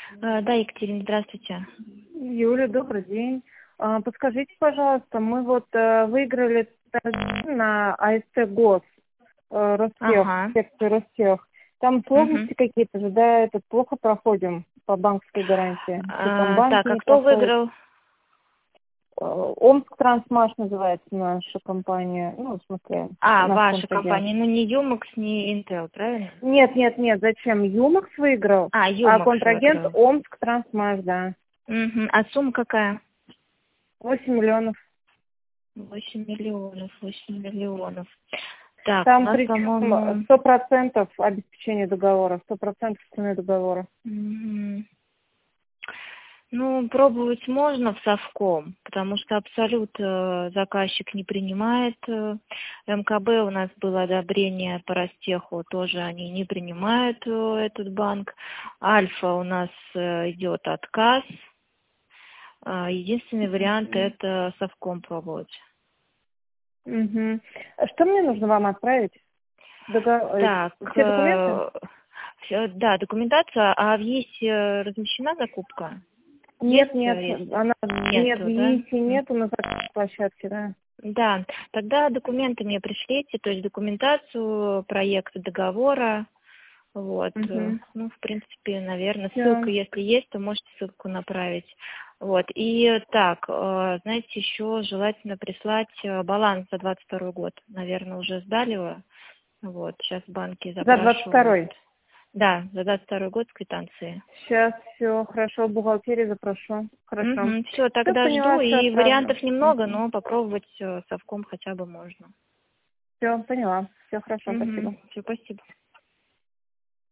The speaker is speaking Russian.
Да, Екатерина, здравствуйте. Юля, добрый день. Подскажите, пожалуйста, мы вот выиграли на АСТ ГОС, Ростех, Ага. секцию Ростех. Там Мгм. сложности какие-то же, да, это плохо проходим по банковской гарантии. В Так, Техномбанке а не кто проходит. выиграл? Омск Трансмаш называется наша компания, ну, в смысле, наш Ваша контрагент. компания. Ну, не Юмакс, не Intel, правильно? Нет, зачем? Юмакс выиграл, а Юмакс контрагент выиграл. Омск Трансмаш, да. Мгм. А сумма какая? 8 миллионов. 8 миллионов. Так, у Там нас, причем по-моему... 100% обеспечения договора, 100% цены договора. мгм. Ну, пробовать можно в совком, потому что абсолют заказчик не принимает. МКБ у нас было одобрение по Ростеху, тоже они не принимают этот банк. Альфа у нас идет отказ. Единственный вариант это совком пробовать. Мгм. Что мне нужно вам отправить? Так, Все документы? да, документация, а в ЕСе размещена закупка? Нет, Есть, нет, если она нет, в нету, да? ЕИСе нету на закрытой площадке, да. Да, тогда документы мне пришлите, то есть документацию, проект договора, вот. Угу. Ну, в принципе, наверное, ссылка, Все. если есть, то можете ссылку направить. Вот, и так, знаете, еще желательно прислать баланс за 22 год. Наверное, уже сдали его. Вот, сейчас банки За двадцать запрашивают. второй. Да, за 22 год с квитанции. Сейчас все хорошо, в бухгалтерии запрошу. Хорошо. Все, Все тогда поняла, жду, все и отправлю. вариантов немного, но попробовать совком хотя бы можно. Все, поняла. Все хорошо, спасибо. Все, спасибо.